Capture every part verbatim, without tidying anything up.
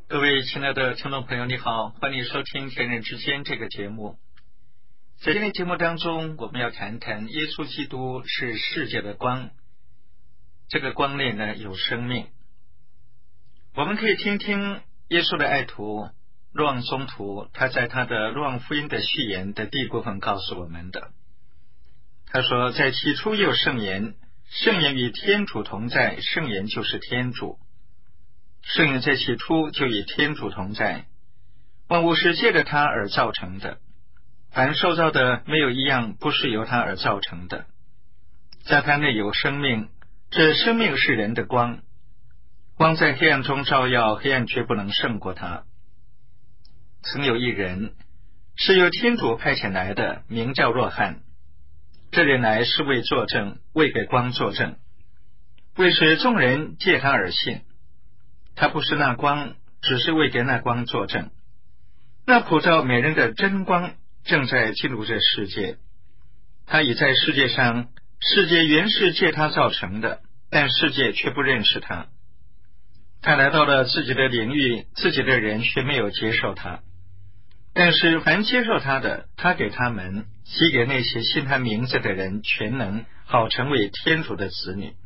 各位亲爱的听众朋友，你好，欢迎收听《天人之间》这个节目。在今天节目当中，我们要谈谈耶稣基督是世界的光，这个光内呢有生命。我们可以听听耶稣的爱徒若望宗徒，他在他的若望福音的序言的第一部分告诉我们的。他说，在起初有圣言，圣言与天主同在，圣言就是天主。圣言在起初就与天主同在，万物是借着他而造成的，凡受造的没有一样不是由他而造成的。在他内有生命，这生命是人的光，光在黑暗中照耀，黑暗绝不能胜过他。曾有一人是由天主派遣来的，名叫若翰。这人来是为作证，为给光作证，为使众人借他而信。他不是那光，只是为给那光作证。那普照每人的真光正在进入这世界，他已在世界上，世界原是借他造成的，但世界却不认识他。他来到了自己的领域，自己的人却没有接受他。但是凡接受他的，他给他们，即给那些信他名字的人全能，好成为天主的子女。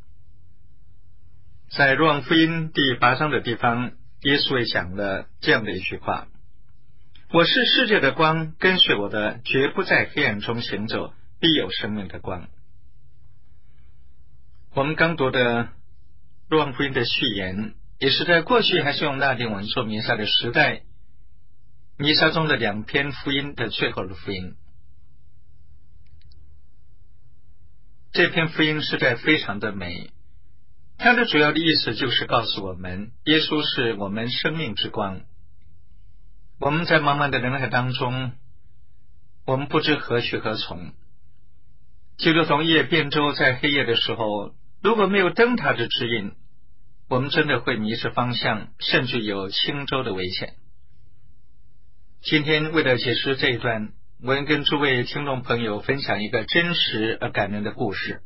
在若望福音第八章的地方，耶稣也讲了这样的一句话：我是世界的光，跟随我的绝不在黑暗中行走，必有生命的光。我们刚读的若望福音的序言，也是在过去还是用拉丁文说弥撒的时代，弥撒中的两篇福音的最后的福音。这篇福音实在非常的美，它的主要的意思就是告诉我们，耶稣是我们生命之光。我们在茫茫的人海当中，我们不知何去何从，就如同夜变舟在黑夜的时候，如果没有灯塔的指引，我们真的会迷失方向，甚至有轻舟的危险。今天为了解释这一段，我要跟诸位听众朋友分享一个真实而感人的故事。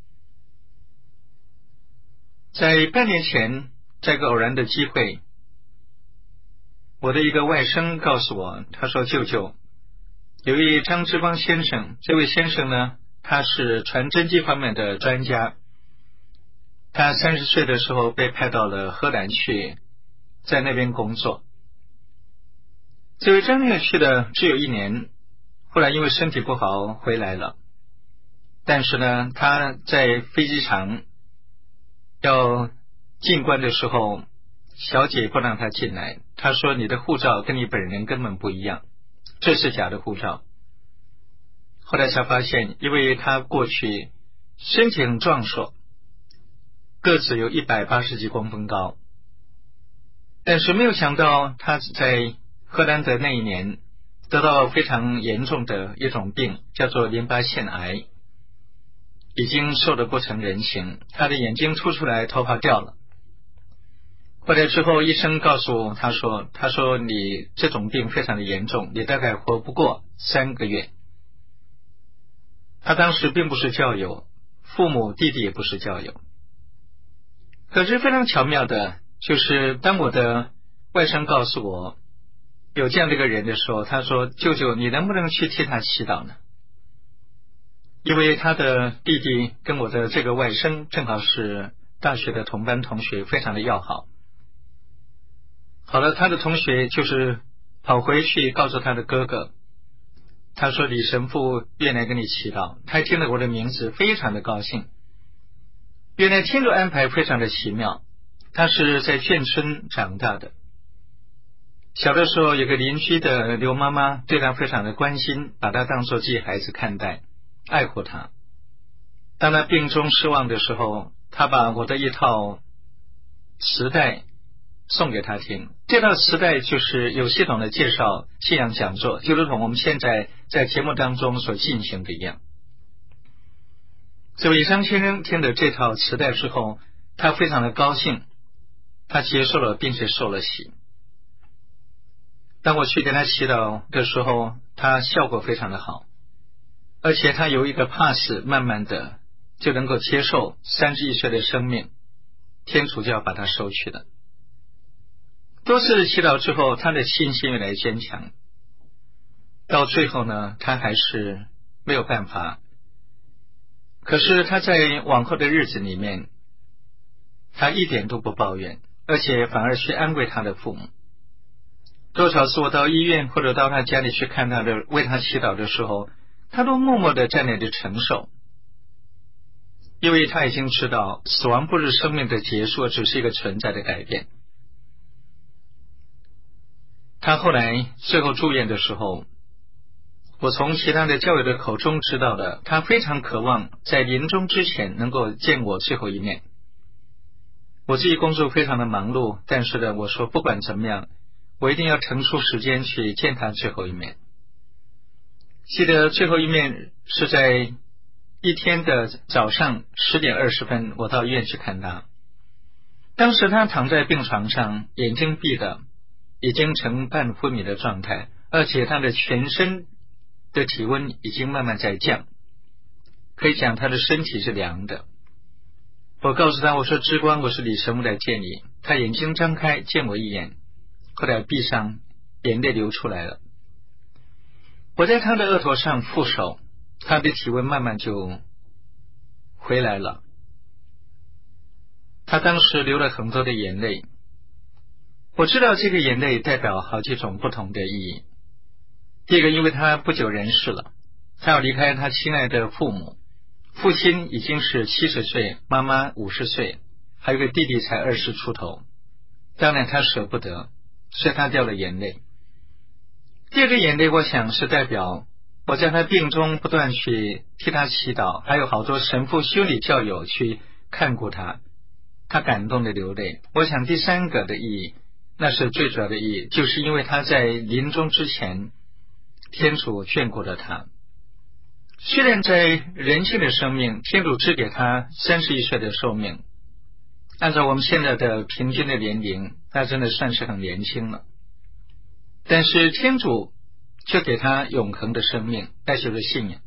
在半年前，在一个偶然的机会，我的一个外甥告诉我，他说，舅舅，有一位张志邦先生，这位先生呢，他是传真机方面的专家，他三十岁的时候被派到了荷兰去，在那边工作。这位张先生去了只有一年，后来因为身体不好回来了，但是呢，他在飞机场要进关的时候，小姐不让他进来，他说你的护照跟你本人根本不一样，这是假的护照。后来才发现，因为他过去身体很壮硕，个子有一百八十几公分高，但是没有想到他在荷兰的那一年得到非常严重的一种病，叫做淋巴腺癌，已经瘦得不成人形，他的眼睛凸出来，头发掉了。后来之后，医生告诉他说，他说你这种病非常的严重，你大概活不过三个月。他当时并不是教友，父母弟弟也不是教友。可是非常巧妙的，就是当我的外甥告诉我有这样的一个人的时候，他说，舅舅，你能不能去替他祈祷呢？因为他的弟弟跟我的这个外甥正好是大学的同班同学，非常的要好。好了，他的同学就是跑回去告诉他的哥哥，他说李神父愿来跟你祈祷。他听了我的名字非常的高兴，原来天主安排非常的奇妙。他是在眷村长大的，小的时候有个邻居的刘妈妈对他非常的关心，把他当作自己孩子看待，爱护他。当他病中失望的时候，他把我的一套磁带送给他听，这套磁带就是有系统的介绍信仰讲座，就如同我们现在在节目当中所进行的一样。这位张先生听了这套磁带之后，他非常的高兴，他接受了并且受了洗。当我去给他祈祷的时候，他效果非常的好，而且他有一个 pass， 慢慢的就能够接受三十一岁的生命，天主就要把他收去的。 多次的祈祷之后，他的信心越来越坚强。到最后呢，他还是没有办法。可是他在往后的日子里面，他一点都不抱怨，而且反而去安慰他的父母。多少次我到医院或者到他家里去看他的，为他祈祷的时候，他都默默的在那里承受，因为他已经知道死亡不是生命的结束，只是一个存在的改变。他后来最后住院的时候，我从其他的教友的口中知道的，他非常渴望在临终之前能够见我最后一面。我自己工作非常的忙碌，但是呢，我说不管怎么样，我一定要腾出时间去见他最后一面。记得最后一面是在一天的早上十点二十分，我到医院去看他。当时他躺在病床上，眼睛闭的，已经呈半昏迷的状态，而且他的全身的体温已经慢慢在降，可以讲他的身体是凉的。我告诉他，我说之光，我是李神父来见你。他眼睛张开见我一眼，后来闭上，眼泪流出来了。我在他的额头上覆手，他的体温慢慢就回来了。他当时流了很多的眼泪，我知道这个眼泪代表好几种不同的意义。第一个，因为他不久人世了，他要离开他亲爱的父母，父亲已经是七十岁，妈妈五十岁，还有个弟弟才二十出头，当然他舍不得，所以他掉了眼泪。第二个眼泪，我想是代表我在他病中不断去替他祈祷，还有好多神父修理教友去看顾他，他感动的流泪。我想第三个的意义，那是最主要的意义，就是因为他在临终之前，天主眷顾了他。虽然在人性的生命，天主只给他三十一岁的寿命，按照我们现在的平均的年龄，他真的算是很年轻了，但是天主却给他永恒的生命，那就是信仰。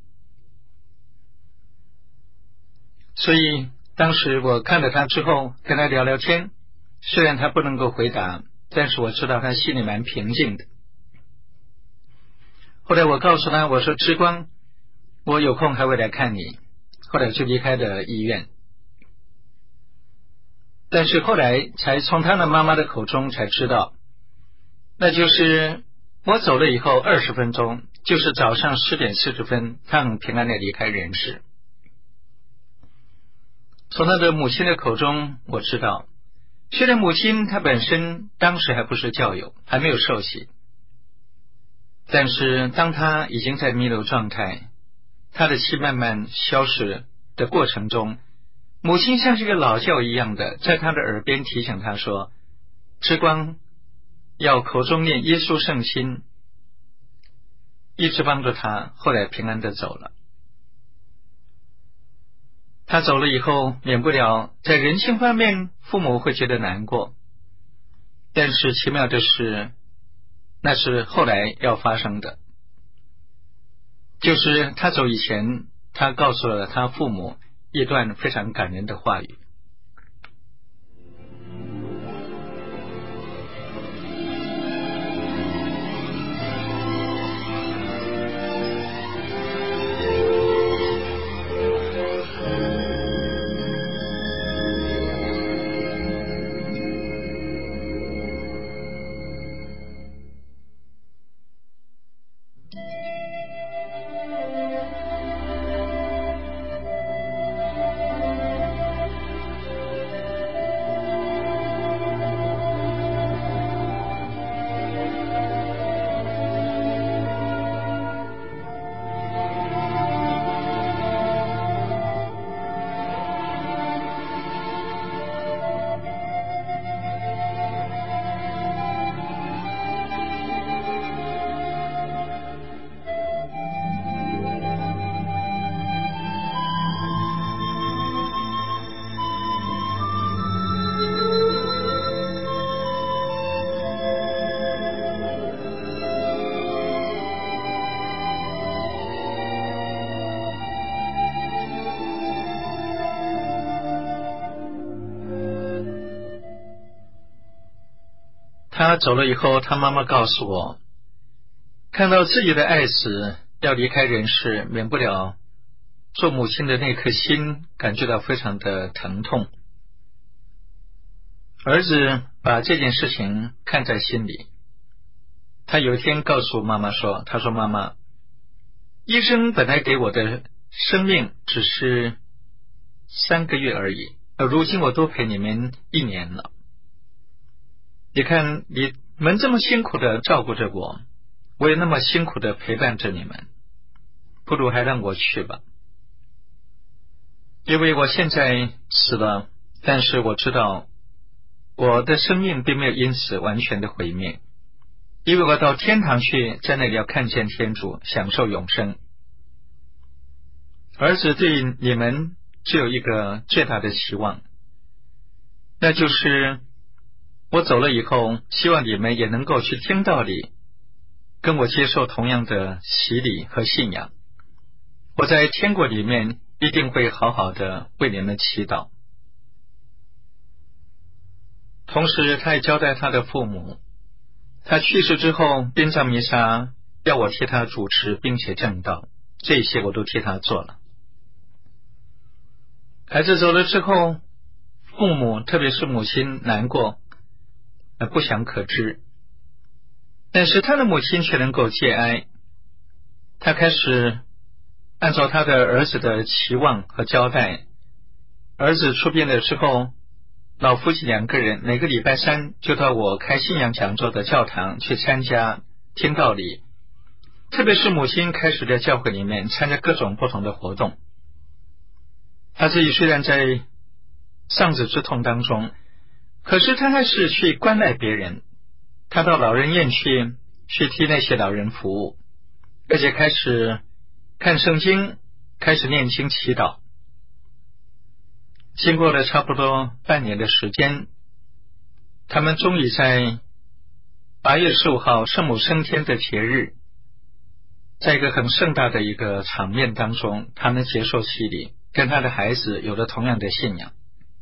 所以当时我看了他之后，跟他聊聊天，虽然他不能够回答，但是我知道他心里蛮平静的。后来我告诉他，我说之光，我有空还会来看你。后来就离开了医院，但是后来才从他的妈妈的口中才知道，那就是我走了以后二十分钟，就是早上十点四十分，他很平安的离开人世。从他的母亲的口中我知道，虽然母亲她本身当时还不是教友，还没有受洗，但是当他已经在弥留状态，他的气慢慢消失的过程中，母亲像是一个老教一样的在他的耳边提醒他说，之光要口中念耶稣圣心，一直帮助他，后来平安的走了。他走了以后，免不了在人性方面父母会觉得难过，但是奇妙的是，那是后来要发生的，就是他走以前，他告诉了他父母一段非常感人的话语。 他走了以后，他妈妈告诉我，看到自己的爱子要离开人世，免不了做母亲的那颗心感觉到非常的疼痛。儿子把这件事情看在心里，他有一天告诉妈妈说，他说妈妈，医生本来给我的生命只是三个月而已，而如今我多陪你们一年了。你看你们这么辛苦的照顾着我，我也那么辛苦的陪伴着你们，不如还让我去吧。因为我现在死了，但是我知道我的生命并没有因此完全的毁灭，因为我到天堂去，在那里要看见天主，享受永生。儿子对你们只有一个最大的期望，那就是我走了以后，希望你们也能够去听道理，跟我接受同样的洗礼和信仰。我在天国里面一定会好好的为你们祈祷。同时他也交代他的父母，他去世之后殡葬弥撒要我替他主持并且证道，这些我都替他做了。孩子走了之后，父母特别是母亲难过，不想可知，但是他的母亲却能够戒哀。他开始按照他的儿子的期望和交代，儿子出殡的时候，老夫妻两个人每个礼拜三就到我开信仰讲座的教堂去参加听道理，特别是母亲开始在教会里面参加各种不同的活动。他自己虽然在丧子之痛当中，可是他还是去关爱别人，他到老人院去去替那些老人服务，而且开始看圣经，开始念经祈祷。经过了差不多半年的时间，他们终于在八月十五号圣母升天的节日，在一个很盛大的一个场面当中，他们接受洗礼，跟他的孩子有了同样的信仰。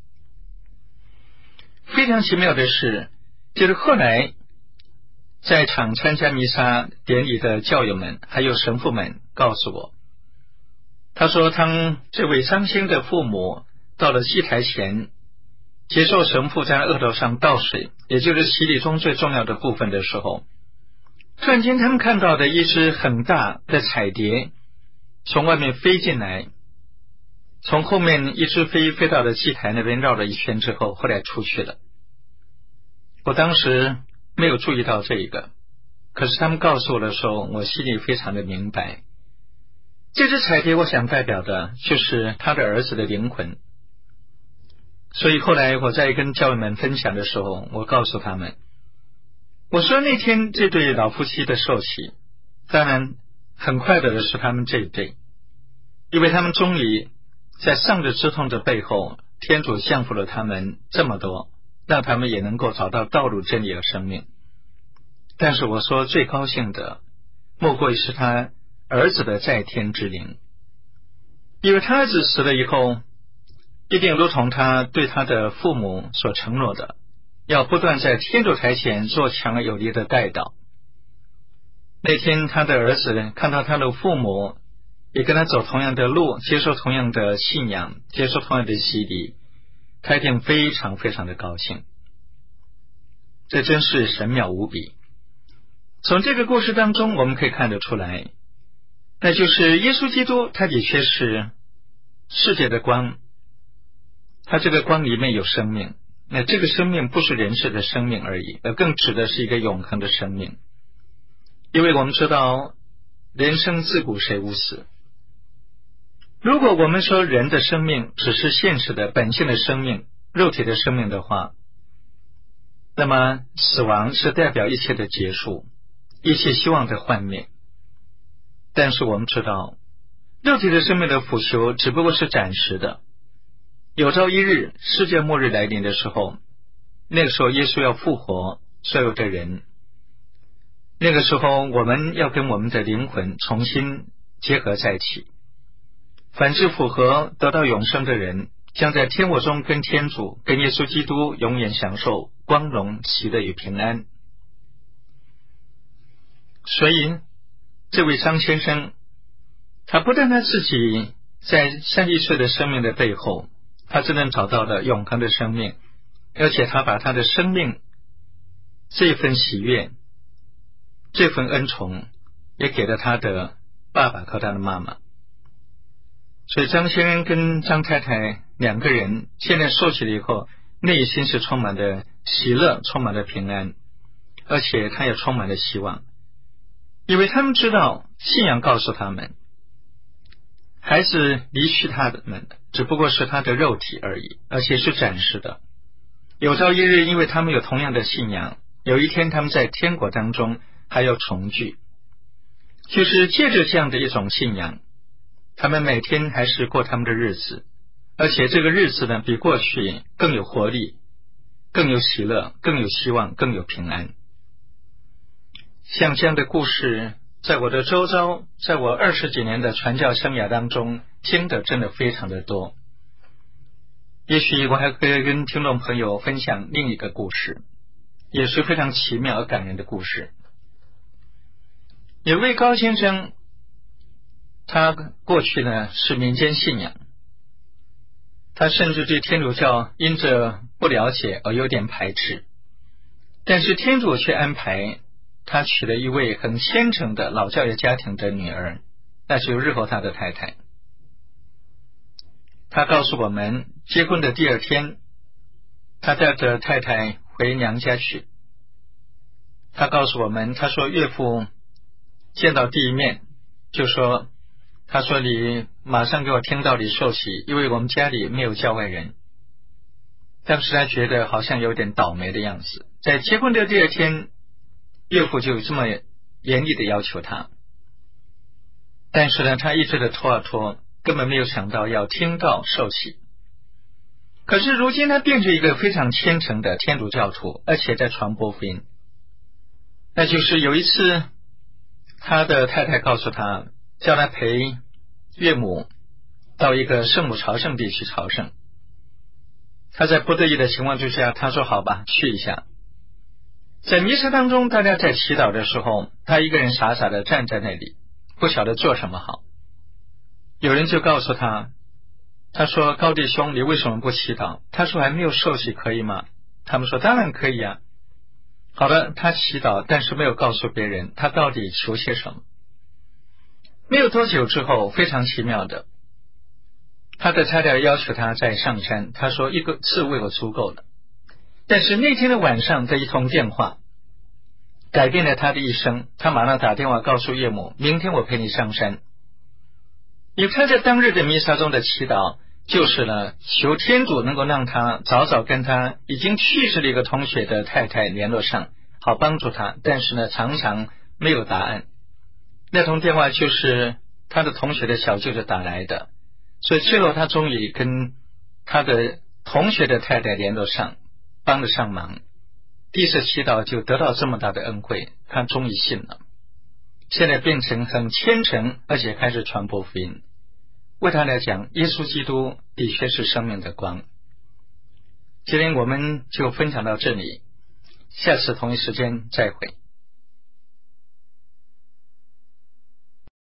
非常奇妙的是，就是后来在场参加弥撒典礼的教友们还有神父们告诉我，他说当这位伤心的父母到了祭台前接受神父在额头上倒水，也就是洗礼中最重要的部分的时候，突然间他们看到的一只很大的彩蝶从外面飞进来，从后面一直飞飞到了祭台那边绕了一圈之后，后来出去了。我当时没有注意到这一个，可是他们告诉我的时候，我心里非常的明白，这只彩蝶我想代表的就是他的儿子的灵魂。所以后来我在跟教友们分享的时候，我告诉他们，我说那天这对老夫妻的受洗，当然很快乐的是他们这一对，因为他们终于在丧子之痛的背后，天主降福了他们这么多，让他们也能够找到道路真理和生命。但是我说最高兴的莫过于是他儿子的在天之灵，因为他儿子死了以后，一定如同他对他的父母所承诺的，要不断在天主台前做强而有力的代祷。那天他的儿子看到他的父母也跟他走同样的路，接受同样的信仰，接受同样的洗礼，他一定非常非常的高兴。这真是神妙无比。从这个故事当中我们可以看得出来，那就是耶稣基督他的确是世界的光，他这个光里面有生命，那这个生命不是人世的生命而已，而更指的是一个永恒的生命。因为我们知道人生自古谁无死，如果我们说人的生命只是现实的本性的生命，肉体的生命的话，那么死亡是代表一切的结束，一切希望的幻灭。但是我们知道肉体的生命的腐朽只不过是暂时的，有朝一日世界末日来临的时候，那个时候耶稣要复活所有的人，那个时候我们要跟我们的灵魂重新结合在一起。凡是符合得到永生的人，将在天国中跟天主跟耶稣基督永远享受光荣喜乐与平安。 所以这位张先生，他不但他自己在三十岁的生命的背后，他真正找到了永恒的生命，而且他把他的生命这份喜悦，这份恩宠也给了他的爸爸和他的妈妈。所以张先生跟张太太两个人现在受洗了以后，内心是充满了喜乐，充满了平安，而且他也充满了希望，因为他们知道信仰告诉他们，孩子离去他们的只不过是他的肉体而已，而且是暂时的。有朝一日，因为他们有同样的信仰，有一天他们在天国当中还要重聚，就是借着这样的一种信仰，他们每天还是过他们的日子，而且这个日子呢，比过去更有活力，更有喜乐，更有希望，更有平安。像这样的故事，在我的周遭，在我二十几年的传教生涯当中，听的真的非常的多。也许我还可以跟听众朋友分享另一个故事，也是非常奇妙而感人的故事。有位高先生，他过去呢是民间信仰，他甚至对天主教因着不了解而有点排斥，但是天主却安排他娶了一位很虔诚的老教育家庭的女儿，那是日后他的太太。他告诉我们，结婚的第二天，他带着太太回娘家去。他告诉我们，他说岳父见到第一面就说，他说你马上给我听道理受洗，因为我们家里没有教外人。当时他觉得好像有点倒霉的样子。在结婚的第二天，岳父就这么严厉的要求他，但是呢，他一直的拖啊拖，根本没有想到要听道受洗。可是如今他变成一个非常虔诚的天主教徒，而且在传播福音。那就是有一次，他的太太告诉他，叫他陪岳母到一个圣母朝圣地去朝圣。他在不得已的情况之下，他说好吧，去一下。在弥撒当中，大家在祈祷的时候，他一个人傻傻的站在那里，不晓得做什么好。有人就告诉他，他说高弟兄，你为什么不祈祷？他说还没有受洗可以吗？他们说当然可以啊。好的，他祈祷，但是没有告诉别人他到底求些什么。没有多久之后，非常奇妙的，他的太太要求他再上山，他说一个次为我足够了。但是那天的晚上的一通电话改变了他的一生，他马上打电话告诉岳母，明天我陪你上山。因为他在当日的弥撒中的祈祷就是呢，求天主能够让他早早跟他已经去世的一个同学的太太联络上，好帮助他，但是呢常常没有答案。那通电话就是他的同学的小舅子打来的，所以最后他终于跟他的同学的太太联络上，帮得上忙。第一次祈祷就得到这么大的恩惠，他终于信了，现在变成很虔诚，而且开始传播福音。为他来讲，耶稣基督的确是生命的光。今天我们就分享到这里，下次同一时间再会。